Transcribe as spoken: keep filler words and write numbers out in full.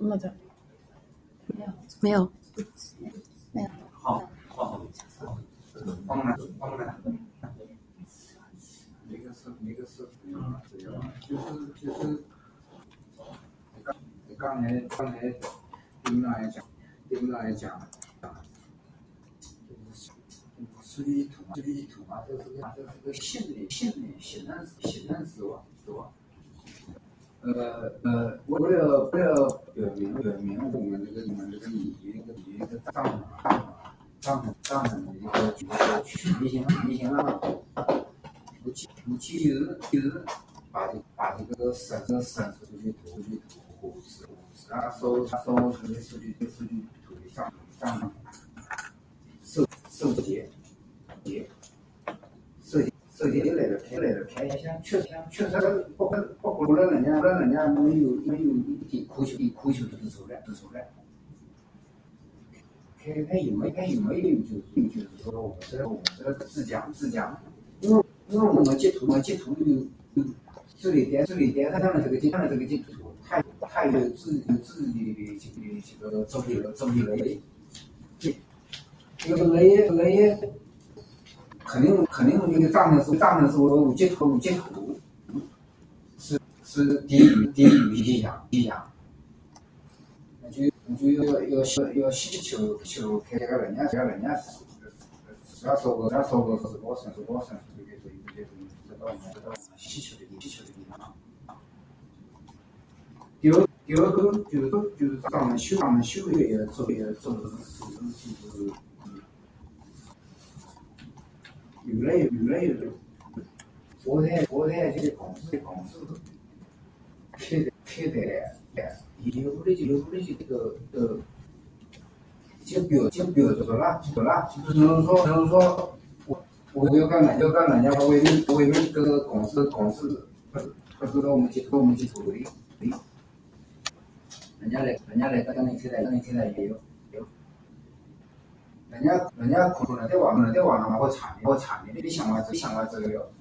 맞아.没有，没有。 好，好，放那放那，一个是一个是不用了，只有就是就是刚才刚才丁老也讲，丁老也讲，就是数据图嘛，数据图嘛，这是个这是个心理心理信任信任死亡是吧？呃呃，为了为了表明表明我们这个我们这个以一个以一个账账账的一个一个曲线曲线啊，我记我记就是就是把这把这个省这省数据图数据图五十五十啊收收这个数据数据图的上上设设计结设计。设计来了，开来了，开一下，确实确实不不不不了人家，不然人家没有没有一点苦求，一苦求之处来之处来。开开有没开有没有就是就是说我们这我们这自讲自讲，因为因为我们截图嘛截图有有这里点这里点它上的这个上的这个截图，它它有自有自己的这个这个周边周边类，这个类类。肯定肯定那个账上是账上是我五截图五截图，是是低于低于理想理想，那就那就要要要需求求开个人家开人家是只要收个只要收个是多少是多少，这个这个这个这到我们这到我们需求的需求的地方。第二第二个就是就是咱们修咱们修也做也做的是就是越来越越来越。昨天昨天这个公司公司开的开的，有的就有的就这个呃，就标就标准了，标了，只能说只能说，我我要干人要干人家为了为了这个公司公司，不是不是我们去我们去处理，人家来人家来跟你现在跟你现在也有有。人家人家可能在网上在网上我查你我查你，你想法你想法这个